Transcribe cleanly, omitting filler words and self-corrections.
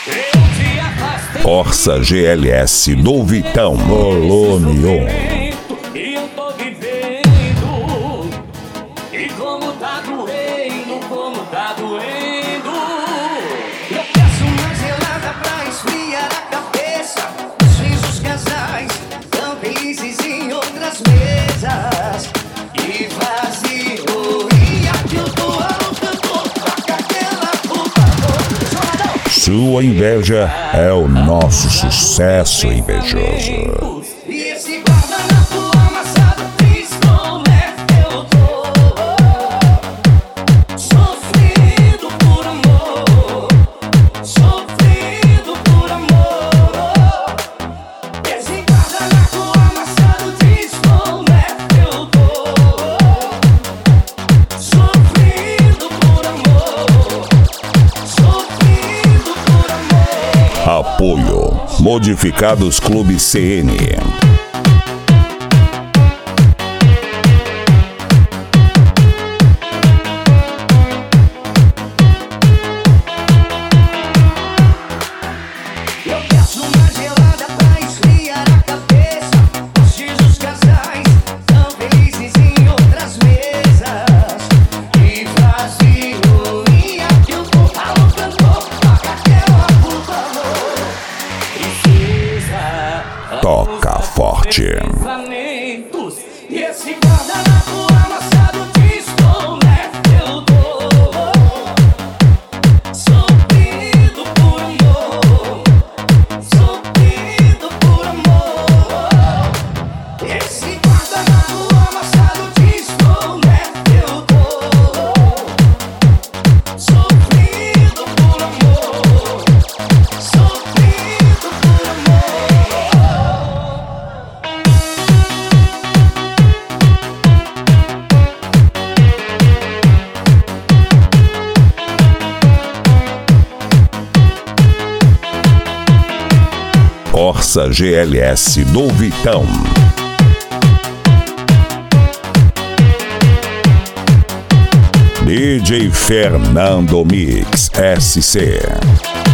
Corsa GLS do Vitão. Volume 1. E eu tô vivendo. E como tá doendo, como tá doendo. Eu peço uma gelada pra esfriar a cabeça. Os risos casais tão felizes em outras mesas. E vazio. E aqui eu tô alto, toca aquela puta boca. Sua inveja é o nosso sucesso invejoso. E esse guardanapo amassado diz como é que eu tô. Sofrendo por amor. Sofrendo por amor. Esse guardanapo amassado diz como é que eu tô. Sofrendo por amor. Sofrendo por amor. Apoio Modificados Clube CN. Eu peço uma gelada pra esfriar a cabeça. Os risos casais tão felizes em outras mesas. E vazio. E aqui eu tô alto, cantor. Toca aquela puta amor. Precisa. Toca forte. Pensamentos. E esse guardanapo amassado diz como é que eu tô. Sofrendo por amor. Sofrendo por amor. Esse guardanapo amassado diz como é que eu tô. Sofrendo por amor. Sofrendo por amor. Corsa GLS do Vitão. DJ Fernando Mix SC.